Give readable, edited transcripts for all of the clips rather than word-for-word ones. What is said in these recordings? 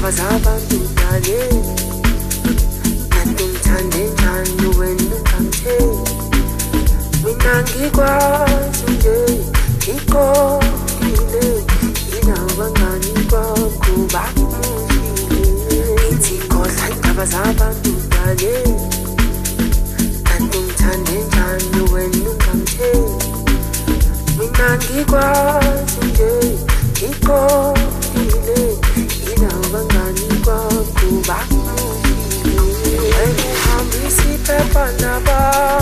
indaba zabantu dale kanti ungithande njani wena ungangithembi mina ngikwazi nje ngiqondile indaba ngani kwakho bakushile ngithi khohlwa indaba zabantu dale kanti ungithande njani wena ungangithembi mina ngikwazi nje ngiqondile indaba ngani kwakho bakushile wena uhambisa iphephandaba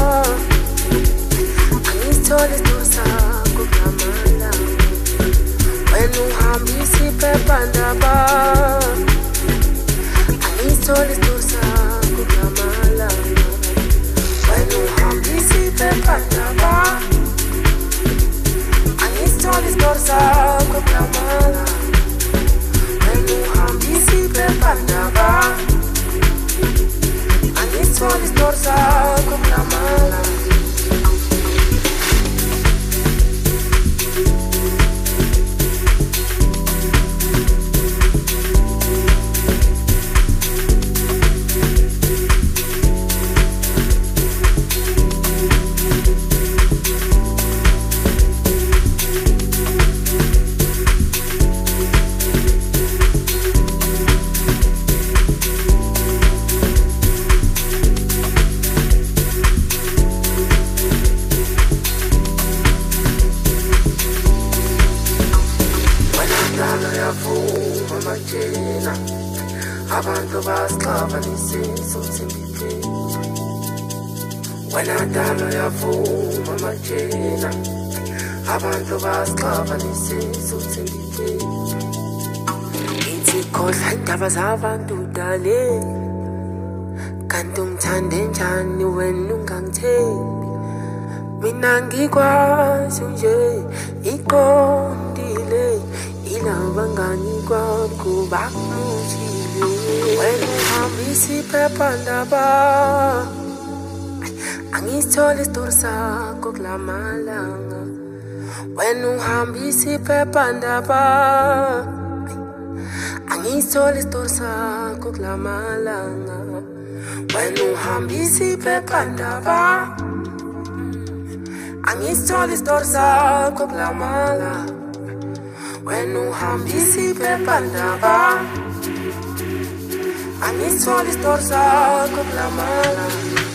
angithole isithulu sakho kulamala wena uhambisa iphephandaba angithole isithulu sakho kulamala wena uhambisa iphephandaba angithole isithulu sakho kulamala wena uhambisa iphephandaba angithole isithulu sakho kulamala abantu basixabanise sothembile wena dala yavuma majena abantu basixabanise sothembile ngithi khohlwa indaba zabantu dale kanti ungithande njani wena ungangithembi mina ngikwazi nje iqondile indaba ngani kwakho bakushile wena uhambisa iphephandaba angithole isithulu sakho kulamalanga wena uhambisa iphephandaba angithole isithulu sakho kulamalanga wena uhambisa iphephandaba angithole isithulu sakho kulamala wena uhambisa iphephandaba angithole isithulu sakho kulamala